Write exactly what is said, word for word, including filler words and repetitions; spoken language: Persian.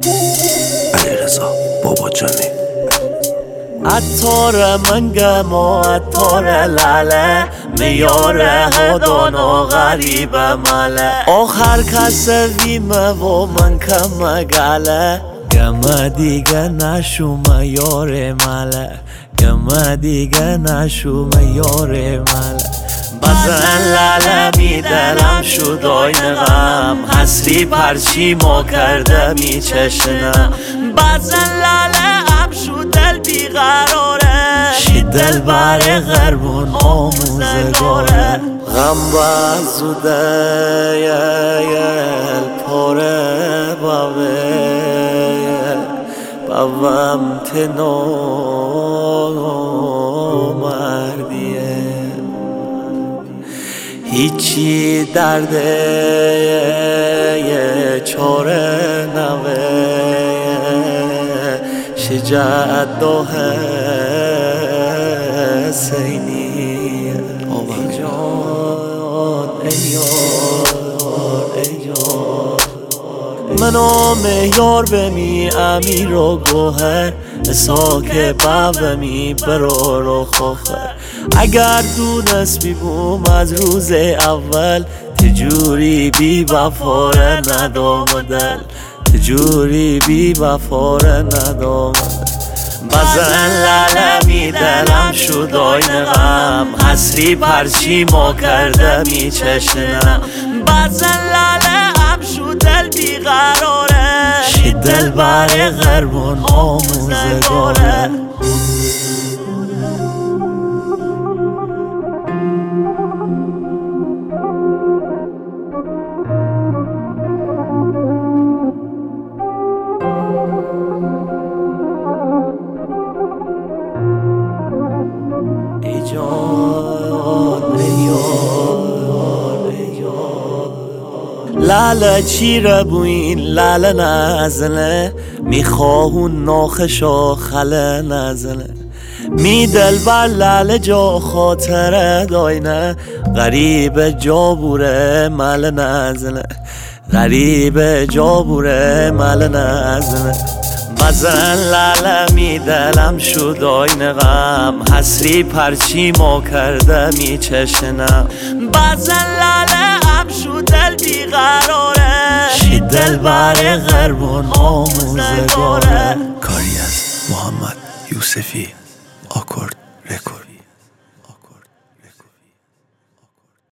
علیرضا باباجانی. عطار منگم و عطار لاله، میاره هدانو غریب ماله. آخر کس ویمه و من کم گله، گمه دیگه نشومه یار ماله، گمه دیگه نشومه یار ماله. بزن لاله می دلم شد آین غم، حسری پرچی ما کرده می چشنم. بزن لاله ام شد دل بیقراره، شید دل بر غربون آموزگاره. غم بزوده یل پاره باوه باوم تنو مردیه. هیچی درده یه چاره نوه، شجاعت دو حسینی. ای جان ای یار ای جان، منو مهیار بمی امیر و گوهر، ساک بابمی برو رو خوخر. اگر دونست بیبوم از روز اول، تجوری بی وفاره ندام دل، تجوری بی وفاره ندام دل. بزن لاله می دلم شد آین غم، حسری پرچی ما کرده می چشنم. بزن لاله ام شد دل بیقراره، شید دل بر غربون آموزگاره. لاله چیره بوین لاله نزنه، میخواهون ناخشا خله نزنه. می دل بر لاله جا خاطره داینه، غریب جا بوره مل نزنه، غریب جا بوره مل نزنه. بزن لاله می دلم شد آین غم، حسری پرچی ما کرده می چشنم. بزن لاله ام شد دل بیقراره، شید دل بر غربون آموزگاره. کاری از محمد یوسفی، آکورد رکورد.